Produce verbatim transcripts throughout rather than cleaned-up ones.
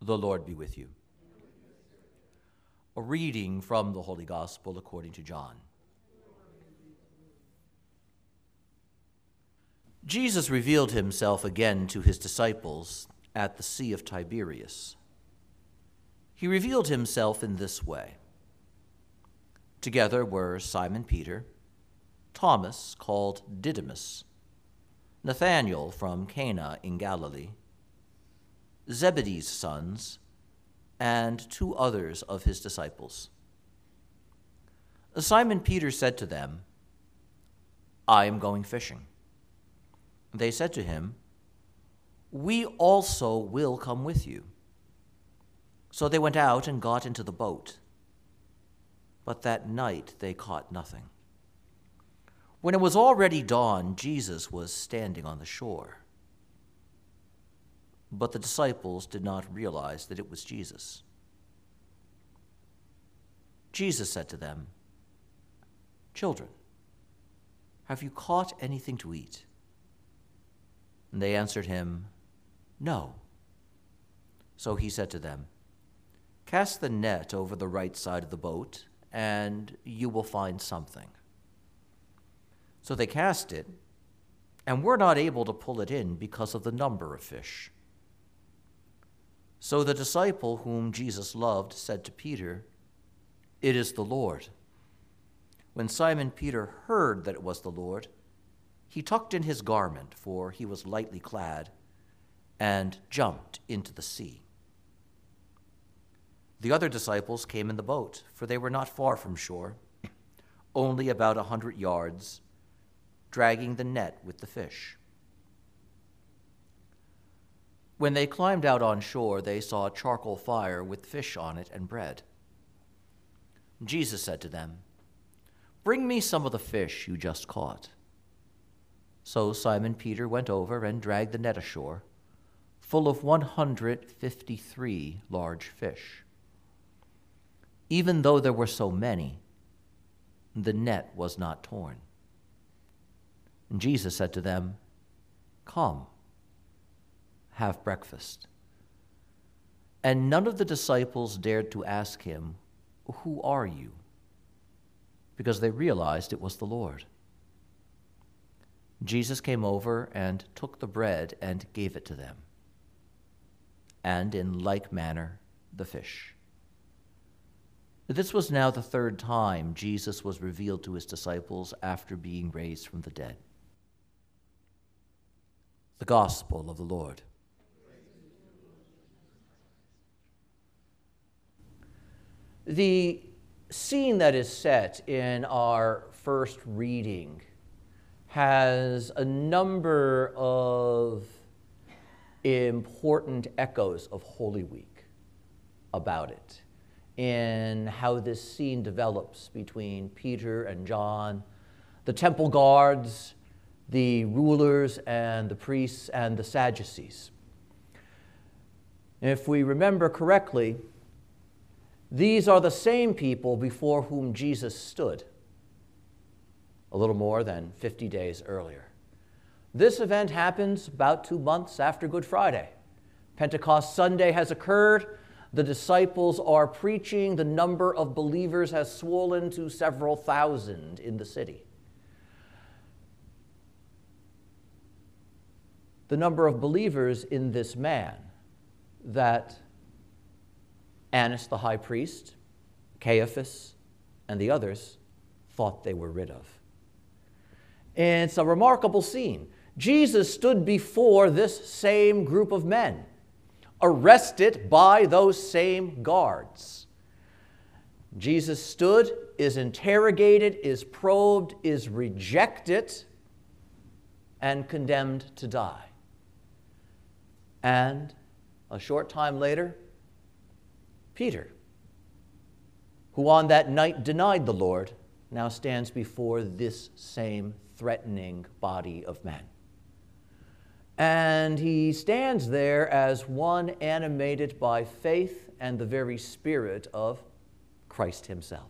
The Lord be with you. A reading from the Holy Gospel according to John. Jesus revealed himself again to his disciples at the Sea of Tiberias. He revealed himself in this way. Together were Simon Peter, Thomas, called Didymus, Nathanael from Cana in Galilee, Zebedee's sons, and two others of his disciples. Simon Peter said to them, "I am going fishing." They said to him, "We also will come with you." So they went out and got into the boat. But that night they caught nothing. When it was already dawn, Jesus was standing on the shore. But the disciples did not realize that it was Jesus. Jesus said to them, "Children, have you caught anything to eat?" And they answered him, "No." So he said to them, "Cast the net over the right side of the boat, and you will find something." So they cast it, and were not able to pull it in because of the number of fish. So the disciple whom Jesus loved said to Peter, "It is the Lord." When Simon Peter heard that it was the Lord, he tucked in his garment, for he was lightly clad, and jumped into the sea. The other disciples came in the boat, for they were not far from shore, only about a hundred yards, dragging the net with the fish. When they climbed out on shore, they saw a charcoal fire with fish on it and bread. Jesus said to them, "Bring me some of the fish you just caught." So Simon Peter went over and dragged the net ashore, full of one hundred fifty-three large fish. Even though there were so many, the net was not torn. And Jesus said to them, "Come, have breakfast." And none of the disciples dared to ask him, "Who are you?" because they realized it was the Lord. Jesus came over and took the bread and gave it to them, and in like manner the fish. This was now the third time Jesus was revealed to his disciples after being raised from the dead. The Gospel of the Lord. The scene that is set in our first reading has a number of important echoes of Holy Week about it, in how this scene develops between Peter and John, the temple guards, the rulers and the priests and the Sadducees. If we remember correctly, these are the same people before whom Jesus stood a little more than fifty days earlier. This event happens about two months after Good Friday. Pentecost Sunday has occurred. The disciples are preaching. The number of believers has swollen to several thousand in the city. The number of believers in this man that Annas the high priest, Caiaphas, and the others thought they were rid of. And it's a remarkable scene. Jesus stood before this same group of men, arrested by those same guards. Jesus stood, is interrogated, is probed, is rejected, and condemned to die. And a short time later, Peter, who on that night denied the Lord, now stands before this same threatening body of men. And he stands there as one animated by faith and the very Spirit of Christ himself.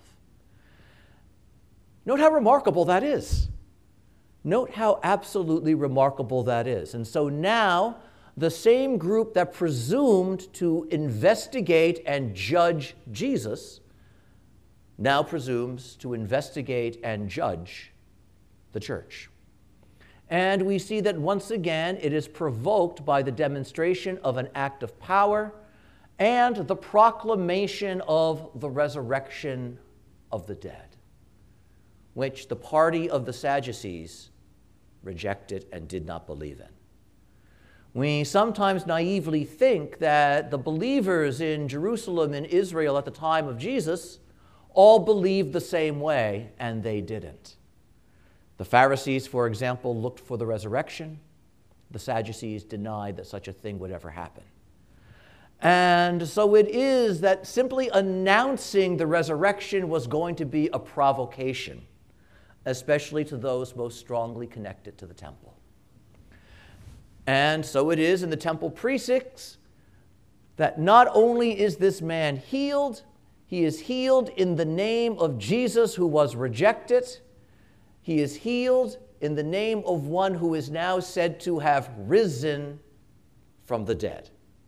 Note how remarkable that is. Note how absolutely remarkable that is. And so now the same group that presumed to investigate and judge Jesus now presumes to investigate and judge the church. And we see that once again it is provoked by the demonstration of an act of power and the proclamation of the resurrection of the dead, which the party of the Sadducees rejected and did not believe in. We sometimes naively think that the believers in Jerusalem and Israel at the time of Jesus all believed the same way, and they didn't. The Pharisees, for example, looked for the resurrection. The Sadducees denied that such a thing would ever happen. And so it is that simply announcing the resurrection was going to be a provocation, especially to those most strongly connected to the temple. And so it is in the temple precincts that not only is this man healed, he is healed in the name of Jesus who was rejected. He is healed in the name of one who is now said to have risen from the dead.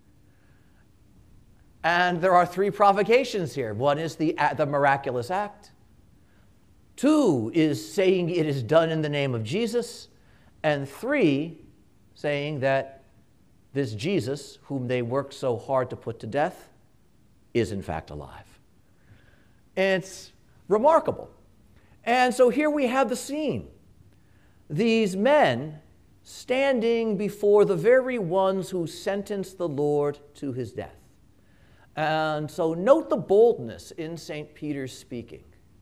And there are three provocations here. One is the, the miraculous act. Two is saying it is done in the name of Jesus. And three, saying that this Jesus, whom they worked so hard to put to death, is in fact alive. It's remarkable. And so here we have the scene. These men standing before the very ones who sentenced the Lord to his death. And so note the boldness in Saint Peter's speaking.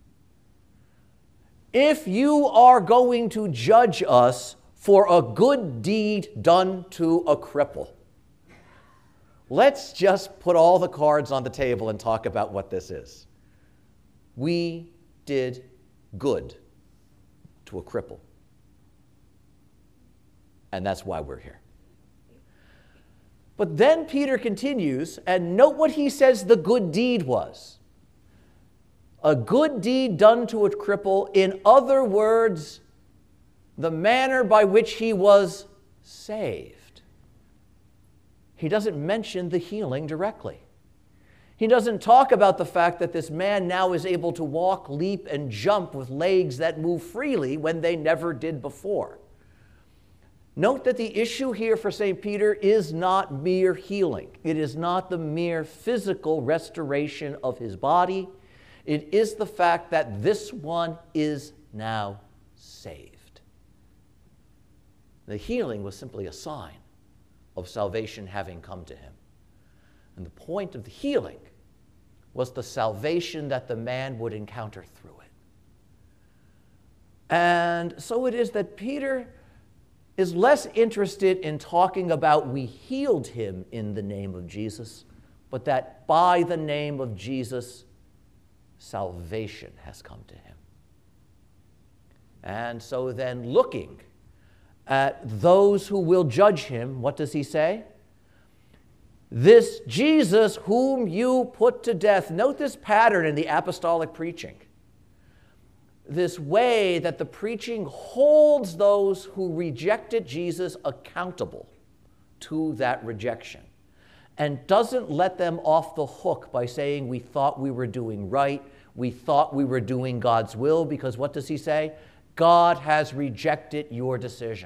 If you are going to judge us for a good deed done to a cripple, let's just put all the cards on the table and talk about what this is. We did good to a cripple. And that's why we're here. But then Peter continues, and note what he says the good deed was. A good deed done to a cripple, in other words, the manner by which he was saved. He doesn't mention the healing directly. He doesn't talk about the fact that this man now is able to walk, leap, and jump with legs that move freely when they never did before. Note that the issue here for Saint Peter is not mere healing. It is not the mere physical restoration of his body. It is the fact that this one is now saved. The healing was simply a sign of salvation having come to him. And the point of the healing was the salvation that the man would encounter through it. And so it is that Peter is less interested in talking about we healed him in the name of Jesus, but that by the name of Jesus, salvation has come to him. And so then looking at those who will judge him, what does he say? This Jesus whom you put to death. Note this pattern in the apostolic preaching. This way that the preaching holds those who rejected Jesus accountable to that rejection and doesn't let them off the hook by saying we thought we were doing right, we thought we were doing God's will, because what does he say? God has rejected your decision.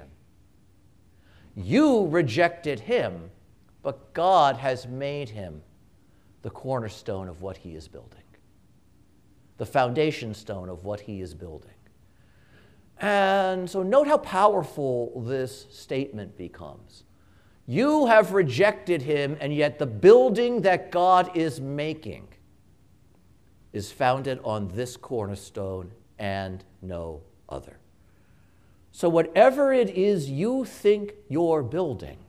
You rejected him, but God has made him the cornerstone of what he is building, the foundation stone of what he is building. And so note how powerful this statement becomes. You have rejected him, and yet the building that God is making is founded on this cornerstone and no other. So whatever it is you think you're building,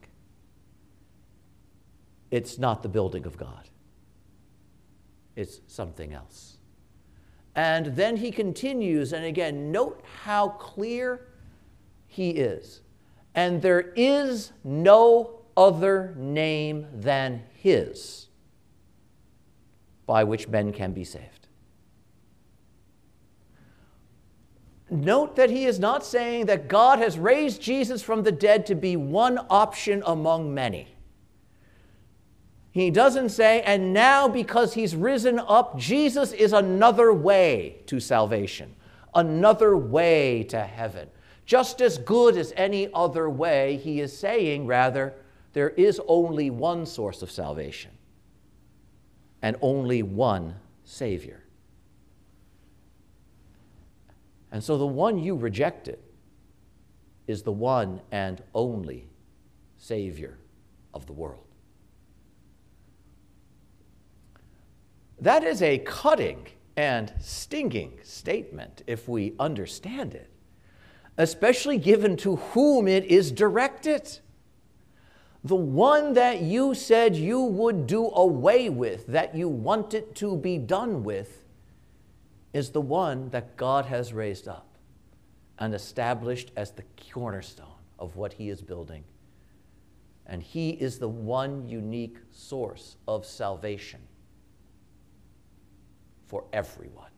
it's not the building of God. It's something else. And then he continues, and again, note how clear he is. And there is no other name than his by which men can be saved. Note that he is not saying that God has raised Jesus from the dead to be one option among many. He doesn't say, and now because he's risen up, Jesus is another way to salvation, another way to heaven. Just as good as any other way, he is saying, rather, there is only one source of salvation and only one Savior. And so the one you rejected is the one and only Savior of the world. That is a cutting and stinging statement if we understand it, especially given to whom it is directed. The one that you said you would do away with, that you want it to be done with, is the one that God has raised up and established as the cornerstone of what he is building. And he is the one unique source of salvation for everyone.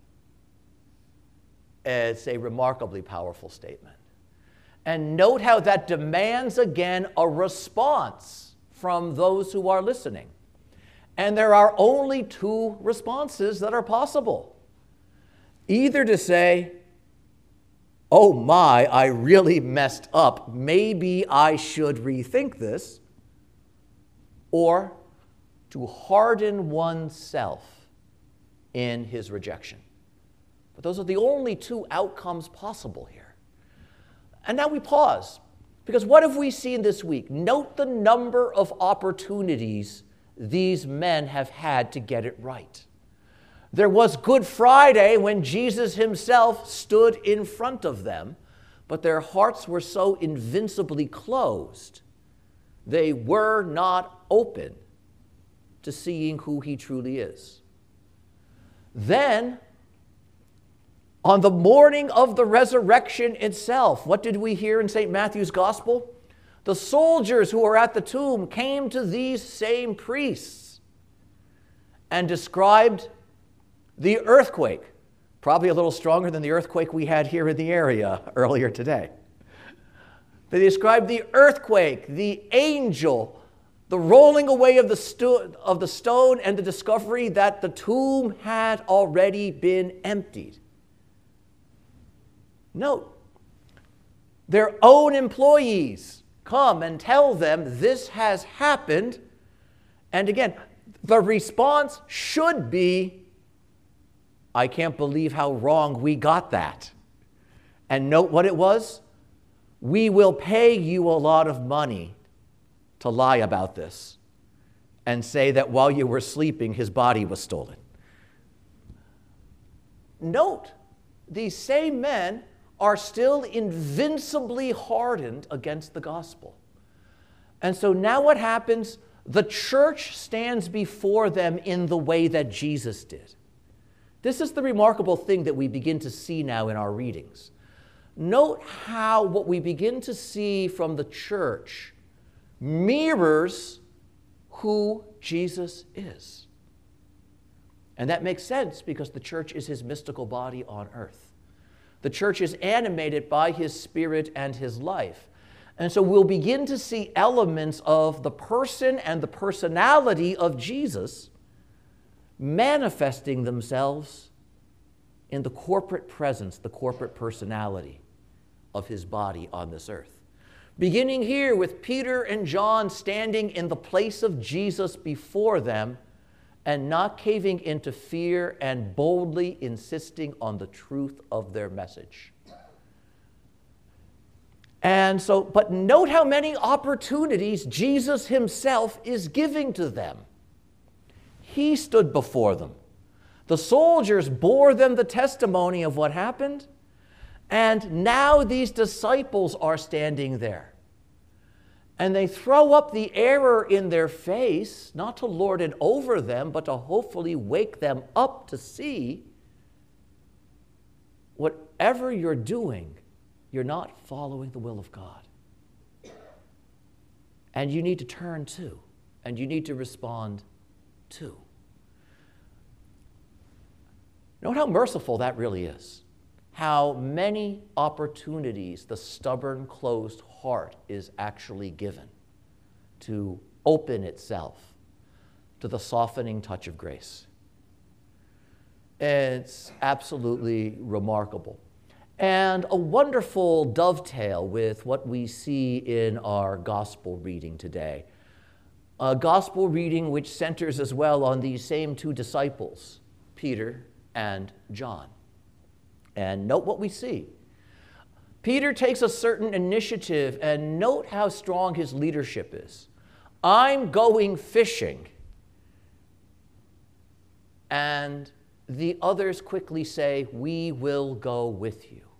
It's a remarkably powerful statement. And note how that demands, again, a response from those who are listening. And there are only two responses that are possible. Either to say, oh my, I really messed up, maybe I should rethink this, or to harden oneself in his rejection. But those are the only two outcomes possible here. And now we pause, because what have we seen this week? Note the number of opportunities these men have had to get it right. There was Good Friday when Jesus himself stood in front of them, but their hearts were so invincibly closed, they were not open to seeing who he truly is. Then, on the morning of the resurrection itself, what did we hear in Saint Matthew's Gospel? The soldiers who were at the tomb came to these same priests and described the earthquake, probably a little stronger than the earthquake we had here in the area earlier today. They described the earthquake, the angel, the rolling away of the, sto- of the stone, and the discovery that the tomb had already been emptied. Note, their own employees come and tell them this has happened. And again, the response should be, I can't believe how wrong we got that. And note what it was? We will pay you a lot of money to lie about this and say that while you were sleeping, his body was stolen. Note, these same men are still invincibly hardened against the gospel. And so now what happens? The church stands before them in the way that Jesus did. This is the remarkable thing that we begin to see now in our readings. Note how what we begin to see from the church mirrors who Jesus is. And that makes sense because the church is his mystical body on earth. The church is animated by his spirit and his life. And so we'll begin to see elements of the person and the personality of Jesus manifesting themselves in the corporate presence, the corporate personality of his body on this earth. Beginning here with Peter and John standing in the place of Jesus before them and not caving into fear and boldly insisting on the truth of their message. And so, but note how many opportunities Jesus himself is giving to them. He stood before them. The soldiers bore them the testimony of what happened. And now these disciples are standing there. And they throw up the error in their face, not to lord it over them, but to hopefully wake them up to see whatever you're doing, you're not following the will of God. And you need to turn to, and you need to respond to. Note how merciful that really is. how many opportunities the stubborn, closed heart is actually given to open itself to the softening touch of grace. It's absolutely remarkable. And a wonderful dovetail with what we see in our gospel reading today. A gospel reading which centers as well on these same two disciples, Peter and John. And note what we see. Peter takes a certain initiative, and note how strong his leadership is. I'm going fishing. And the others quickly say, we will go with you.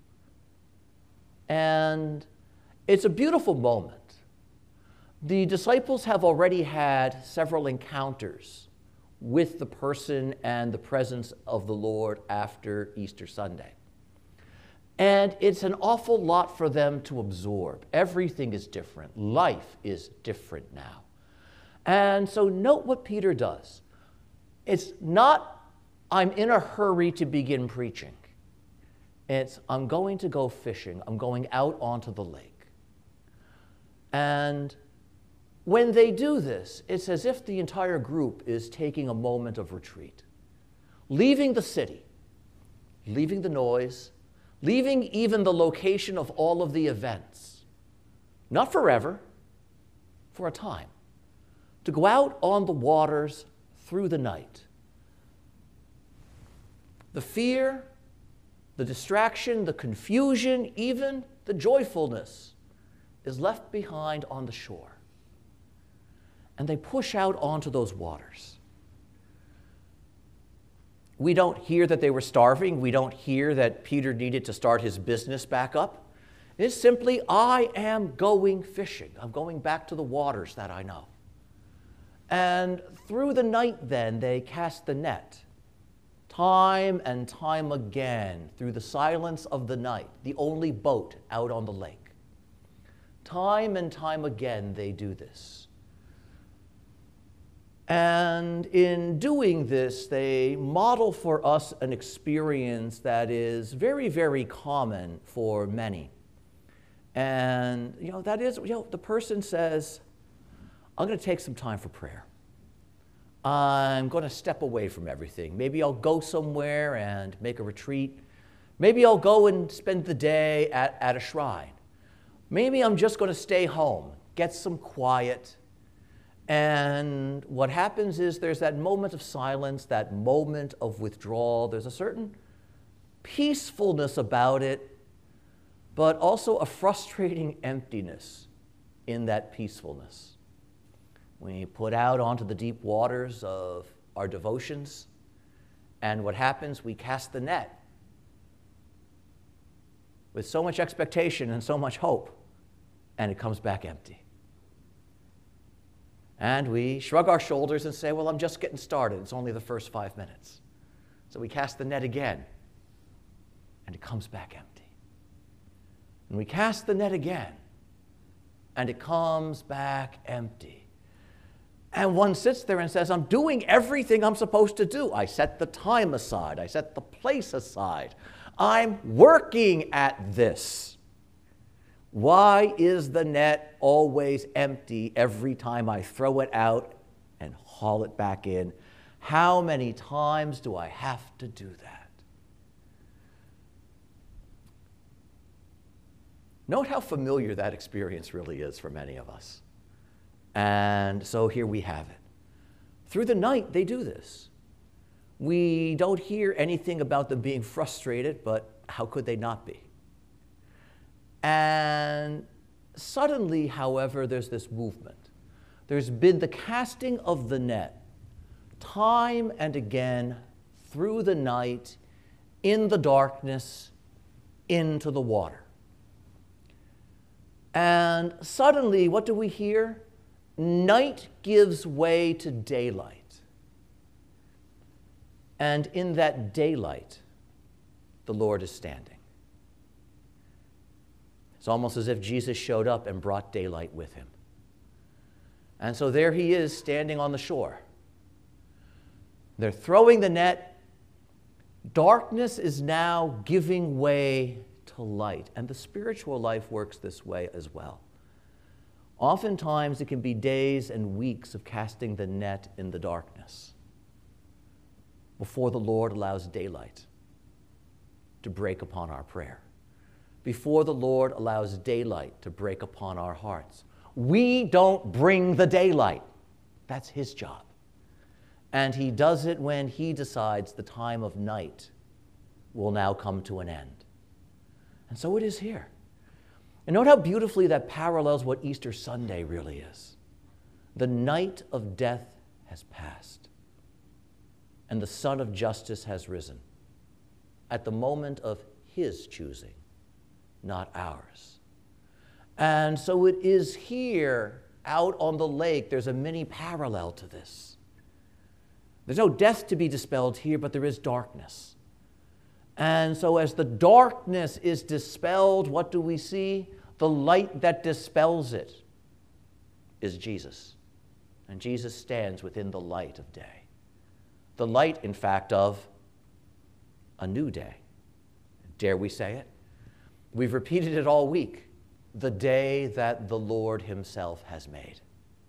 And it's a beautiful moment. The disciples have already had several encounters with the person and the presence of the Lord after Easter Sunday. And it's an awful lot for them to absorb. Everything is different. Life is different now. And so note what Peter does. It's not, I'm in a hurry to begin preaching. It's, I'm going to go fishing. I'm going out onto the lake. And when they do this, it's as if the entire group is taking a moment of retreat, leaving the city, leaving the noise, leaving even the location of all of the events, not forever, for a time, to go out on the waters through the night. The fear, the distraction, the confusion, even the joyfulness is left behind on the shore. And they push out onto those waters. We don't hear that they were starving. We don't hear that Peter needed to start his business back up. It's simply, I am going fishing. I'm going back to the waters that I know. And through the night then, they cast the net. Time and time again, through the silence of the night, the only boat out on the lake. Time and time again, they do this. And in doing this, they model for us an experience that is very, very common for many. And, you know, that is, you know, the person says, I'm going to take some time for prayer. I'm going to step away from everything. Maybe I'll go somewhere and make a retreat. Maybe I'll go and spend the day at, at a shrine. Maybe I'm just going to stay home, get some quiet. And what happens is there's that moment of silence, that moment of withdrawal. There's a certain peacefulness about it, but also a frustrating emptiness in that peacefulness. We put out onto the deep waters of our devotions, and what happens, we cast the net with so much expectation and so much hope, and it comes back empty. And we shrug our shoulders and say, well, I'm just getting started. It's only the first five minutes. So we cast the net again, and it comes back empty. And we cast the net again, and it comes back empty. And one sits there and says, I'm doing everything I'm supposed to do. I set the time aside. I set the place aside. I'm working at this. Why is the net always empty every time I throw it out and haul it back in? How many times do I have to do that? Note how familiar that experience really is for many of us. And so here we have it. Through the night, they do this. We don't hear anything about them being frustrated, but how could they not be? And suddenly, however, there's this movement. There's been the casting of the net time and again through the night, in the darkness, into the water. And suddenly, what do we hear? Night gives way to daylight. And in that daylight, the Lord is standing. It's almost as if Jesus showed up and brought daylight with him. And so there he is standing on the shore. They're throwing the net. Darkness is now giving way to light, and the spiritual life works this way as well. Oftentimes, it can be days and weeks of casting the net in the darkness before the Lord allows daylight to break upon our prayer, before the Lord allows daylight to break upon our hearts. We don't bring the daylight. That's His job. And He does it when He decides the time of night will now come to an end. And so it is here. And note how beautifully that parallels what Easter Sunday really is. The night of death has passed, and the Son of Justice has risen at the moment of His choosing, not ours. And so it is here, out on the lake, there's a mini parallel to this. There's no death to be dispelled here, but there is darkness. And so as the darkness is dispelled, what do we see? The light that dispels it is Jesus. And Jesus stands within the light of day. The light, in fact, of a new day. Dare we say it? We've repeated it all week. The day that the Lord Himself has made.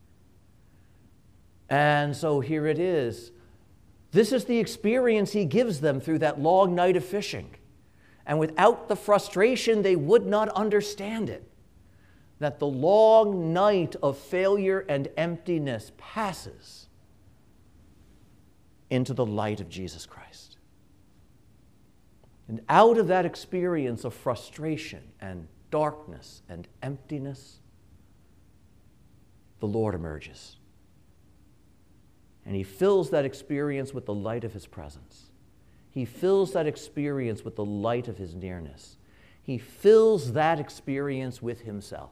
And so here it is. This is the experience He gives them through that long night of fishing. And without the frustration, they would not understand it. That the long night of failure and emptiness passes into the light of Jesus Christ. And out of that experience of frustration and darkness and emptiness, the Lord emerges. And He fills that experience with the light of His presence. He fills that experience with the light of His nearness. He fills that experience with Himself.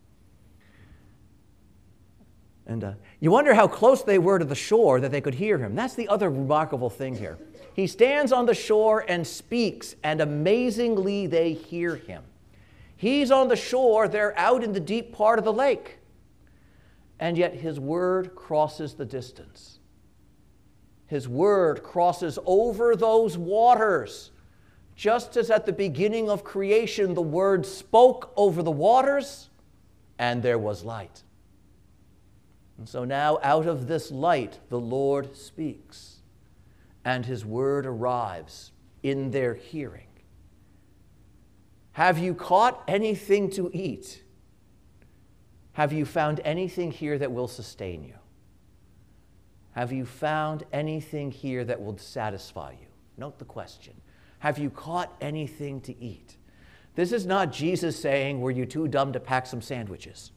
And uh, you wonder how close they were to the shore that they could hear Him. That's the other remarkable thing here. He stands on the shore and speaks, and amazingly they hear Him. He's on the shore, they're out in the deep part of the lake. And yet His word crosses the distance. His word crosses over those waters. Just as at the beginning of creation, the word spoke over the waters, and there was light. And so now out of this light, the Lord speaks, and His word arrives in their hearing. Have you caught anything to eat? Have you found anything here that will sustain you? Have you found anything here that will satisfy you? Note the question. Have you caught anything to eat? This is not Jesus saying, were you too dumb to pack some sandwiches?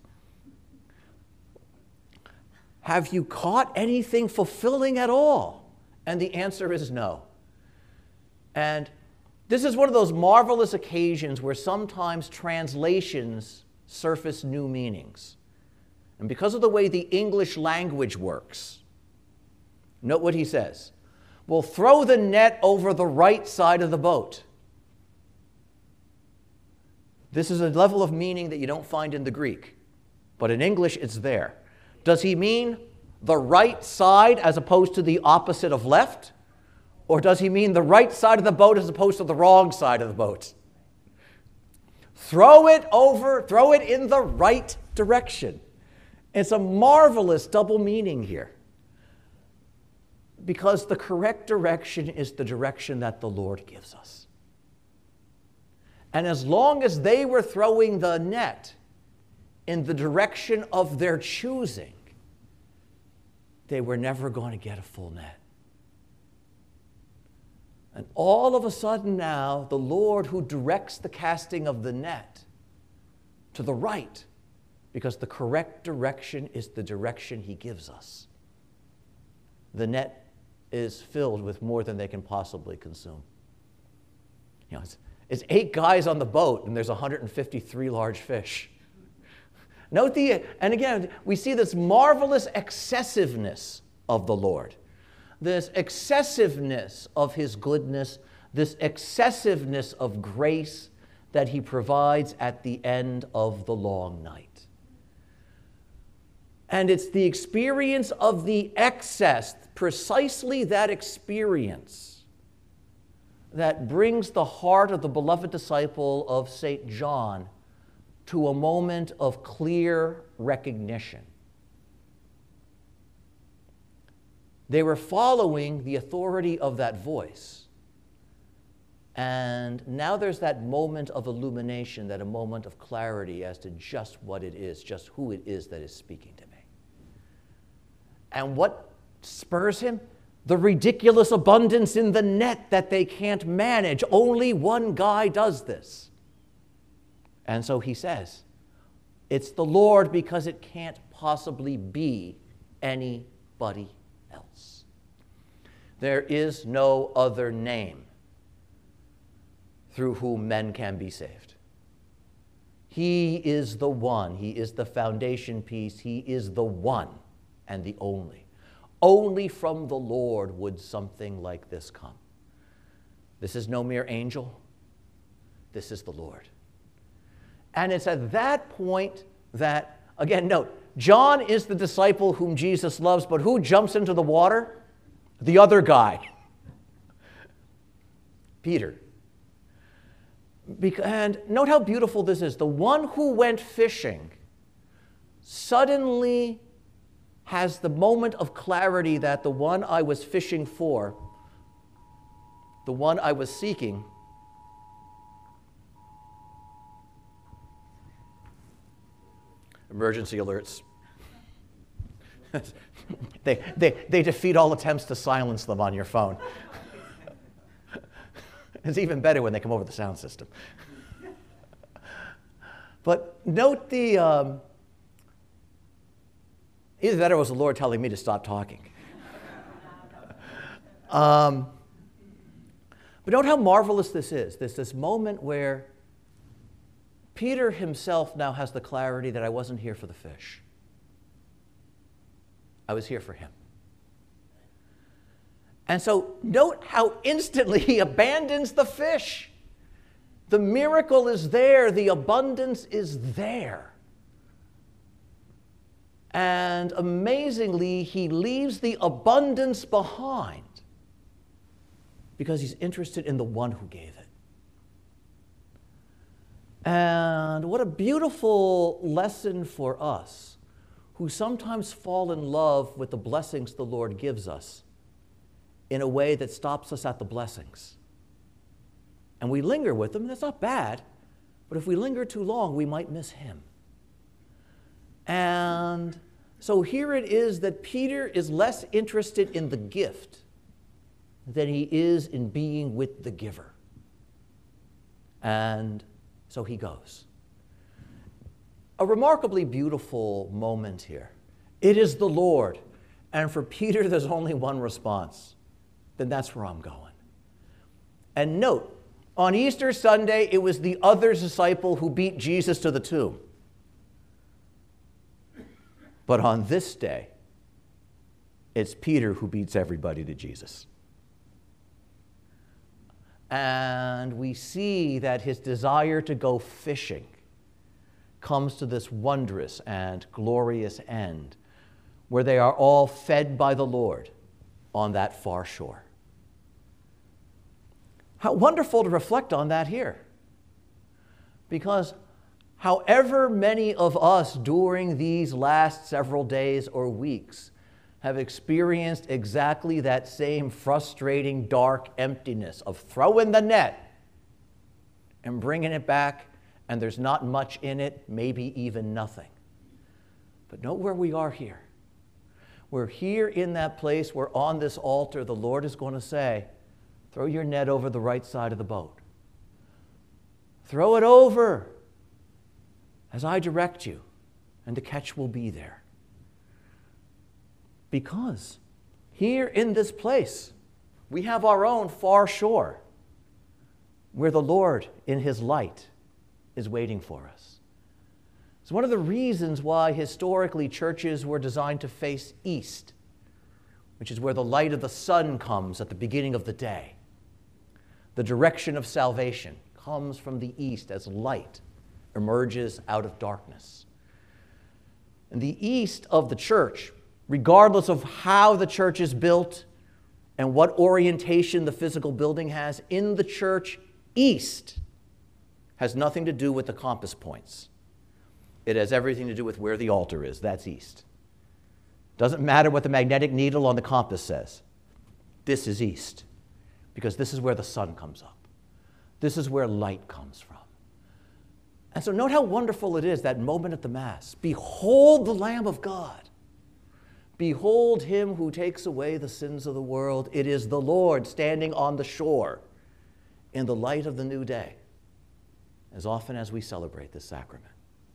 Have you caught anything fulfilling at all? And the answer is no. And this is one of those marvelous occasions where sometimes translations surface new meanings. And because of the way the English language works, note what he says. Well, throw the net over the right side of the boat. This is a level of meaning that you don't find in the Greek, but in English it's there. Does he mean the right side as opposed to the opposite of left? Or does he mean the right side of the boat as opposed to the wrong side of the boat? Throw it over, throw it in the right direction. It's a marvelous double meaning here. Because the correct direction is the direction that the Lord gives us. And as long as they were throwing the net in the direction of their choosing, they were never going to get a full net. And all of a sudden now, the Lord who directs the casting of the net to the right, because the correct direction is the direction He gives us. The net is filled with more than they can possibly consume. You know, it's, it's eight guys on the boat, and there's one hundred fifty-three large fish. Note the, and again, we see this marvelous excessiveness of the Lord. This excessiveness of His goodness, this excessiveness of grace that He provides at the end of the long night. And it's the experience of the excess, precisely that experience, that brings the heart of the beloved disciple of Saint John to a moment of clear recognition. They were following the authority of that voice. And now there's that moment of illumination, that a moment of clarity as to just what it is, just who it is that is speaking to me. And what spurs him? The ridiculous abundance in the net that they can't manage. Only one guy does this. And so he says, it's the Lord, because it can't possibly be anybody else. There is no other name through whom men can be saved. He is the one. He is the foundation piece. He is the one and the only. Only from the Lord would something like this come. This is no mere angel. This is the Lord. And it's at that point that, again, note, John is the disciple whom Jesus loves, but who jumps into the water? The other guy, Peter. And note how beautiful this is. The one who went fishing suddenly has the moment of clarity that the one I was fishing for, the one I was seeking, emergency alerts. they, they, they defeat all attempts to silence them on your phone. It's even better when they come over the sound system. But note the, um, either that or was the Lord telling me to stop talking. um, but note how marvelous this is. There's this moment where Peter himself now has the clarity that I wasn't here for the fish. I was here for him. And so note how instantly he abandons the fish. The miracle is there. The abundance is there. And amazingly, he leaves the abundance behind because he's interested in the one who gave it. And what a beautiful lesson for us who sometimes fall in love with the blessings the Lord gives us in a way that stops us at the blessings. And we linger with them, and that's not bad, but if we linger too long, we might miss him. And so here it is that Peter is less interested in the gift than he is in being with the giver. And so he goes. A remarkably beautiful moment here. It is the Lord. And for Peter, there's only one response. Then that's where I'm going. And note, on Easter Sunday, it was the other disciple who beat Jesus to the tomb. But on this day, it's Peter who beats everybody to Jesus. And we see that his desire to go fishing comes to this wondrous and glorious end, where they are all fed by the Lord on that far shore. How wonderful to reflect on that here. Because however many of us during these last several days or weeks have experienced exactly that same frustrating, dark emptiness of throwing the net and bringing it back, and there's not much in it, maybe even nothing. But note where we are here. We're here in that place where on this altar the Lord is going to say, throw your net over the right side of the boat. Throw it over as I direct you, and the catch will be there. Because here in this place, we have our own far shore where the Lord in his light is waiting for us. It's one of the reasons why historically churches were designed to face east, which is where the light of the sun comes at the beginning of the day. The direction of salvation comes from the east as light emerges out of darkness. And the east of the church, regardless of how the church is built and what orientation the physical building has in the church, east, has nothing to do with the compass points. It has everything to do with where the altar is. That's east. Doesn't matter what the magnetic needle on the compass says. This is east, because this is where the sun comes up. This is where light comes from. And so note how wonderful it is, that moment at the Mass. Behold the Lamb of God. Behold him who takes away the sins of the world. It is the Lord standing on the shore in the light of the new day, as often as we celebrate this sacrament.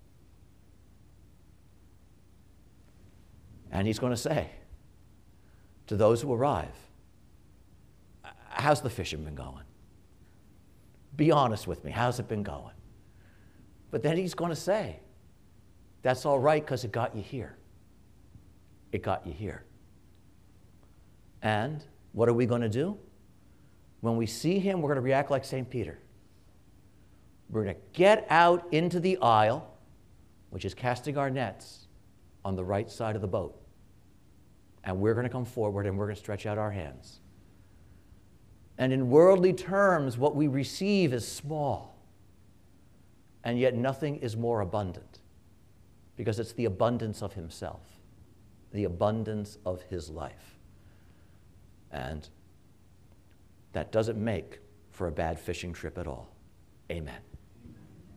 And he's going to say to those who arrive, how's the fishing been going? Be honest with me. How's it been going? But then he's going to say, that's all right because it got you here. It got you here. And what are we going to do? When we see him, we're going to react like Saint Peter. We're going to get out into the aisle, which is casting our nets on the right side of the boat. And we're going to come forward and we're going to stretch out our hands. And in worldly terms, what we receive is small. And yet nothing is more abundant, because it's the abundance of himself, the abundance of his life. And that doesn't make for a bad fishing trip at all. Amen.